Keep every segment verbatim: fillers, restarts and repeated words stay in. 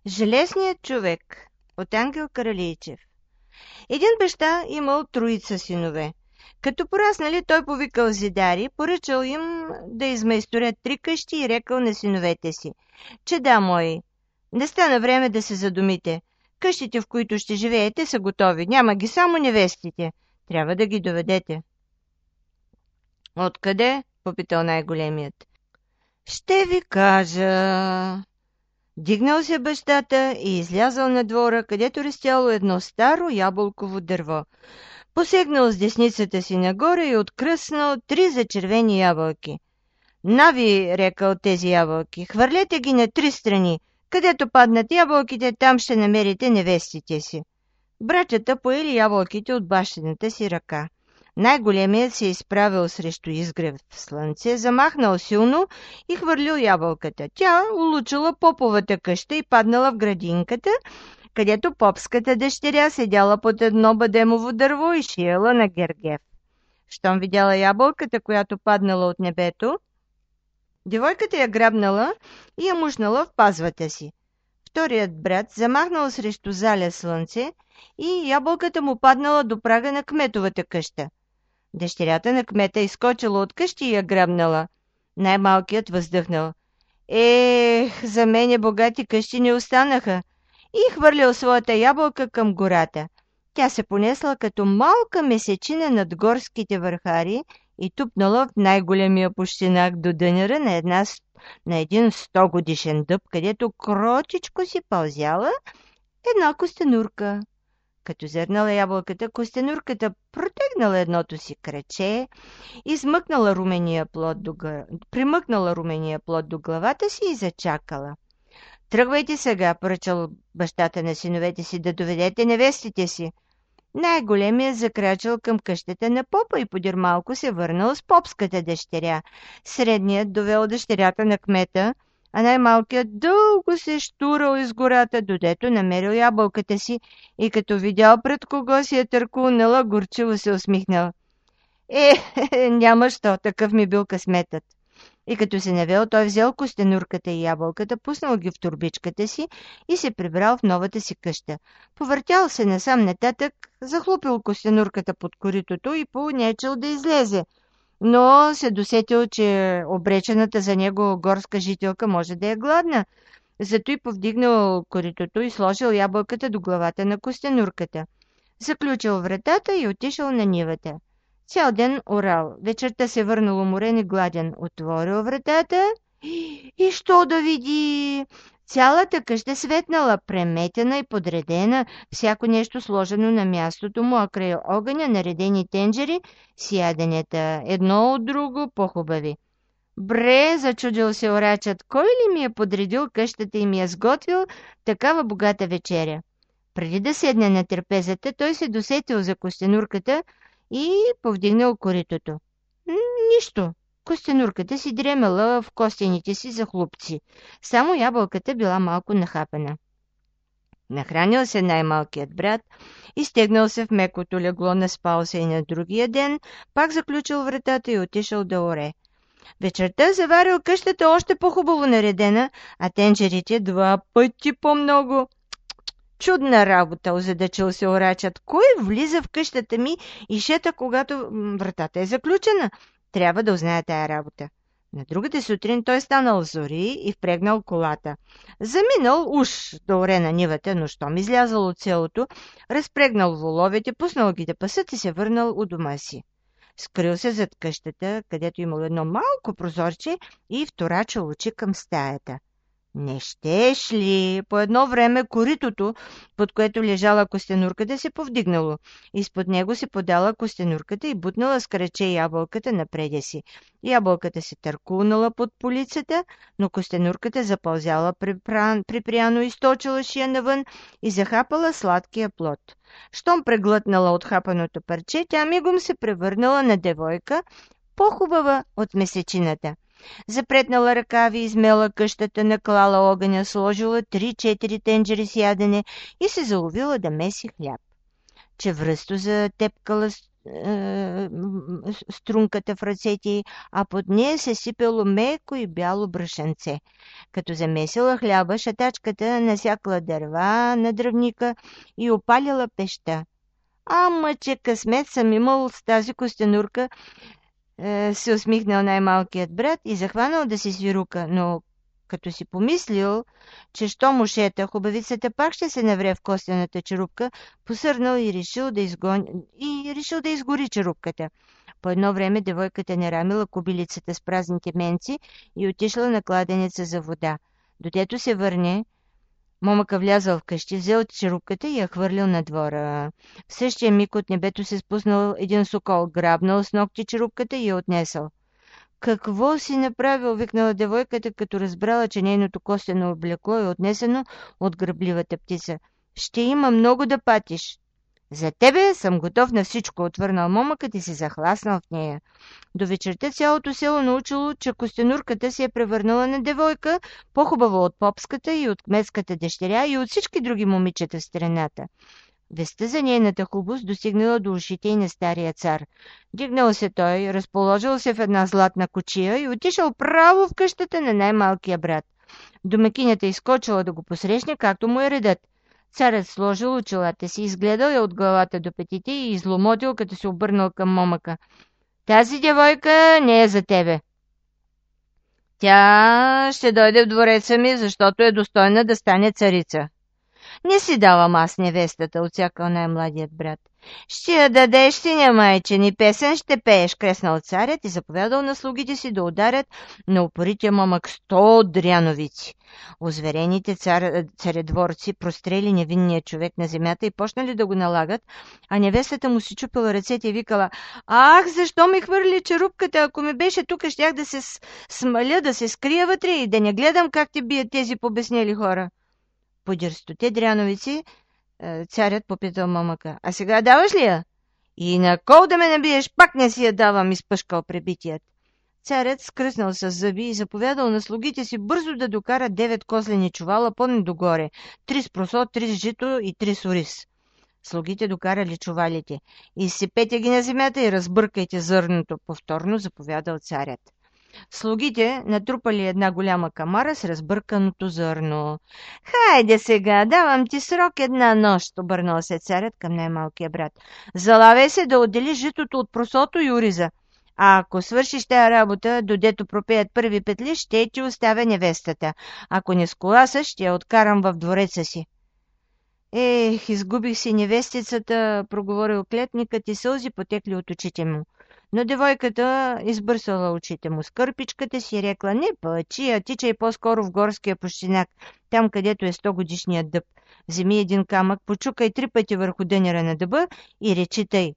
Железният човек от Ангел Каралийчев. Един баща имал троица синове. Като пораснали, той повикал зидари, поръчал им да измайсторят три къщи и рекал на синовете си: „Чеда мои, не стана време да се задумите. Къщите, в които ще живеете, са готови. Няма ги само невестите. Трябва да ги доведете.“ „Откъде?“ попитал най-големият. „Ще ви кажа.“ Дигнал се бащата и излязъл на двора, където растяло едно старо ябълково дърво. Посегнал с десницата си нагоре и откръснал три зачервени ябълки. „Нави“, рекал тези ябълки, „хвърлете ги на три страни. Където паднат ябълките, там ще намерите невестите си.“ Братята поели ябълките от бащината си ръка. Най-големият се изправил срещу изгрев в слънце, замахнал силно и хвърлил ябълката. Тя улучила поповата къща и паднала в градинката, където попската дъщеря седяла под едно бадемово дърво и шиела на гергев. Щом видяла ябълката, която паднала от небето, девойката я грабнала и я мушнала в пазвата си. Вторият брат замахнал срещу заля слънце и ябълката му паднала до прага на кметовата къща. Дъщерята на кмета изскочила от къщи и я грабнала. Най-малкият въздъхнал: „Ех, за мене богати къщи не останаха“, и хвърлил своята ябълка към гората. Тя се понесла като малка месечина над горските върхари и тупнала в най-големия пущинак до дънера на, една, на един стогодишен дъб, където кротичко си пълзяла една костенурка. Като зърнала ябълката, костенурката протегнала едното си краче, измъкнала румения плод до гър... примъкнала румения плод до главата си и зачакала. „Тръгвайте сега“, поръчал бащата на синовете си, „да доведете невестите си.“ Най-големият закрачал към къщата на попа и подир малко се върнал с попската дъщеря. Средният довел дъщерята на кмета, а най-малкият дълго се штурал из гората, додето намерил ябълката си и като видял пред кого си е търкулнала, горчиво се усмихнал. „Е, няма що, такъв ми бил късметът.“ И като се навел, той взел костенурката и ябълката, пуснал ги в турбичката си и се прибрал в новата си къща. Повъртял се насам нататък, захлупил костенурката под коритото и понечел да излезе, но се досетил, че обречената за него горска жителка може да е гладна. Зато и повдигнал коритото и сложил ябълката до главата на костенурката. Заключил вратата и отишъл на нивата. Цял ден орал. Вечерта се върнал уморен и гладен. Отворил вратата и що да види? Цялата къща светнала, преметена и подредена, всяко нещо сложено на мястото му, а край огъня наредени тенджери с яденета, едно от друго по-хубави. „Бре“, зачудил се орачът, „кой ли ми е подредил къщата и ми е сготвил такава богата вечеря?“ Преди да седне на трапезата, той се досетил за костенурката и повдигнал коритото. Нищо. Костенурката си дремала в костените си за хлупци. Само ябълката била малко нахапана. Нахранил се най-малкият брат, изтегнал се в мекото легло, наспал се и на другия ден, пак заключил вратата и отишъл да оре. Вечерта заварил къщата още по-хубаво наредена, а тенджерите два пъти по-много. „Чудна работа“, озадачил се орачът. „Кой влиза в къщата ми и шета, когато вратата е заключена? Трябва да узная тая работа.“ На другата сутрин той станал зори и впрегнал колата. Заминал уж да оре на нивата, но щом излязал от селото, разпрегнал воловете, пуснал ги да пасат и се върнал у дома си. Скрил се зад къщата, където имал едно малко прозорче и вторачил очи към стаята. Не щеш ли? По едно време коритото, под което лежала костенурката, се повдигнало. Изпод него се подала костенурката и бутнала с краче ябълката напреде си. Ябълката се търкулнала под полицата, но костенурката запълзяла припряно, източила шия навън и захапала сладкия плод. Щом преглътнала от хапаното парче, тя мигом се превърнала на девойка, по-хубава от месечината. Запретнала ръкави, измела къщата, наклала огъня, сложила три-четири тенджери с ядене и се заловила да меси хляб. Чевръсто затепкала е, струнката в ръцете й, а под нея се сипело меко и бяло брашенце. Като замесила хляба, шатачката насякла дърва на дръвника и опалила пеща. Ама, че късмет съм имал с тази костенурка, е, се усмихнал най-малкият брат и захванал да си свирука, но като си помислил, че що му шета, хубавицата пак ще се навре в костената черупка, посърнал и решил да, изгони... и решил да изгори черупката. По едно време девойката нарамила кобилицата с празните менци и отишла на кладенеца за вода. Дотето се върне, момъка влязъл в къщи, взел черупката и я хвърлил на двора. В същия миг от небето се спуснал един сокол, грабнал с ногти черупката и я отнесъл. Какво си направил? Викнала девойката, като разбрала, че нейното костено облекло е отнесено от грабливата птица. Ще има много да патиш. За тебе съм готов на всичко, отвърнал момъкът и се захласнал в нея. До вечерта цялото село научило, че костенурката се е превърнала на девойка, по-хубава от попската и от кметската дъщеря и от всички други момичета в страната. Вестта за нейната хубост достигнала до ушите и на стария цар. Дигнал се той, разположил се в една златна кочия и отишъл право в къщата на най-малкия брат. Домакинята изскочила да го посрещне, както му е редът. Царят сложил очилата си, изгледал я от главата до петите и изломотил, като се обърнал към момъка. Тази девойка не е за тебе. Тя ще дойде в двореца ми, защото е достойна да стане царица. Не си давам аз невестата, отсякал най-младият брат. Ще я дадеш, синя майче, ни песен ще пееш, креснал царят и заповядал на слугите си да ударят на упорития момък сто дряновици. Озверените цар... царедворци прострели невинния човек на земята и почнали да го налагат, а невестата му си чупила ръцете и викала: «Ах, защо ми хвърли черупката? Ако ми беше тук, щях да се смаля, да се скрия вътре и да не гледам как те бият тези побеснели хора». Подир стоте дряновици, царят попитал момъка: «А сега даваш ли я?» «И на кол да ме набиеш, пак не си я давам», изпъшкал пребитият. Царят скръснал с зъби и заповядал на слугите си бързо да докарат девет козлени чувала по-недогоре, три с просо, три с жито и три с ориз. Слугите докарали чувалите. «Изсипете ги на земята и разбъркайте зърното», повторно заповядал царят. Слугите натрупали една голяма камара с разбърканото зърно. «Хайде сега, давам ти срок една нощ», обърнал се царят към най-малкия брат. «Залавяй се да отделиш житото от просото и ориза. А ако свършиш тая работа, додето пропеят първи петли, ще ти оставя невестата. Ако не сколасаш, ще я откарам в двореца си». «Ех, изгубих си невестицата», проговорил клетникът и сълзи потекли от очите му. Но девойката избърсала очите му с кърпичката си и рекла: «Не пъчи, а тичай по-скоро в горския пущинак, там където е сто годишният дъб. Вземи един камък, почукай три пъти върху дънера на дъба и речи тъй: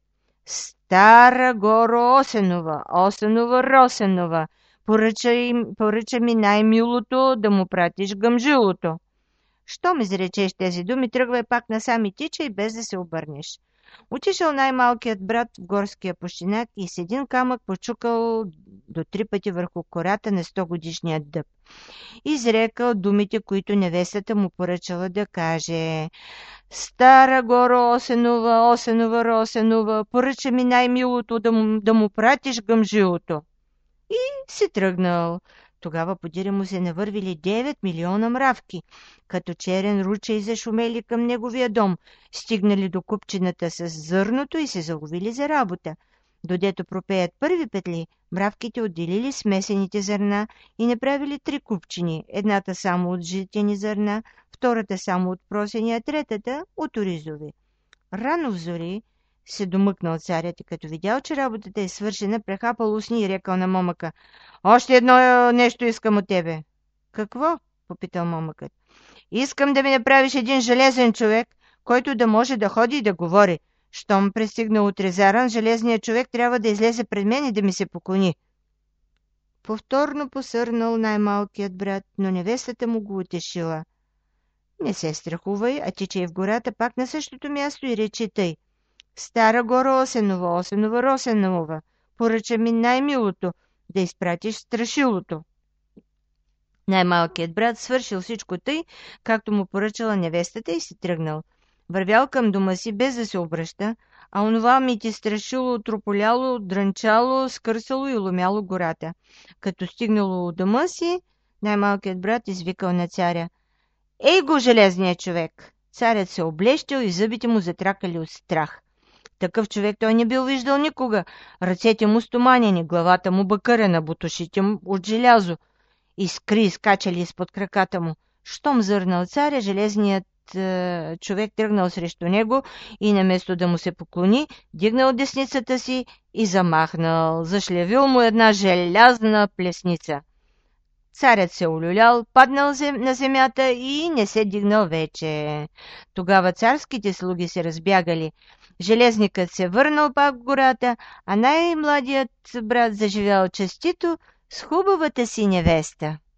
Стара Горо Осенова, Осенова Росенова, поръча, поръча ми най-милото да му пратиш гъмжилото». Щом изречеш тези думи, тръгвай пак насам и тичай, без да се обърнеш. Отишъл най-малкият брат в горския пущинак и с един камък почукал до три пъти върху кората на сто годишния дъб. Изрекал думите, които невестата му поръчала да каже: «Стара Горо Осенова, Осенова Росенова, поръча ми най-милото да му, да му пратиш гъмжилото». И си тръгнал. Тогава подире му се навървили девет милиона мравки, като черен ручей зашумели към неговия дом, стигнали до купчината с зърното и се заловили за работа. Додето пропеят първи петли, мравките отделили смесените зърна и направили три купчини, едната само от житени зърна, втората само от просени, а третата от оризови. Рано в зори се домъкнал царят и като видял, че работата е свършена, прехапал устни и рекал на момъка: «Още едно нещо искам от тебе». «Какво?» попитал момъкът. «Искам да ми направиш един железен човек, който да може да ходи и да говори. Щом пристигна от Резаран, железният човек трябва да излезе пред мен и да ми се поклони». Повторно посърнал най-малкият брат, но невестата му го утешила: «Не се страхувай, а тичай в гората пак на същото място и речи тъй: Стара Горо Осенова, Осенова Росенова, поръча ми най-милото да изпратиш страшилото». Най-малкият брат свършил всичко тъй, както му поръчала невестата и си тръгнал. Вървял към дома си без да се обръща, а онова ми ти страшило, трополяло, дрънчало, скърсало и ломяло гората. Като стигнало у дома си, най-малкият брат извикал на царя: „Ей го, железния човек!“ Царят се облещил и зъбите му затракали от страх. Такъв човек той не бил виждал никога. Ръцете му стоманени, главата му бъкърена, бутушите му от желязо, искри изкачали изпод краката му. Щом зърнал царя, железният е, човек тръгнал срещу него и наместо да му се поклони, дигнал десницата си и замахнал. Зашлевил му една желязна плесница. Царят се улюлял, паднал на земята и не се дигнал вече. Тогава царските слуги се разбягали. Железникът се върнал пак в гората, а най-младият брат заживял честито с хубавата си невеста.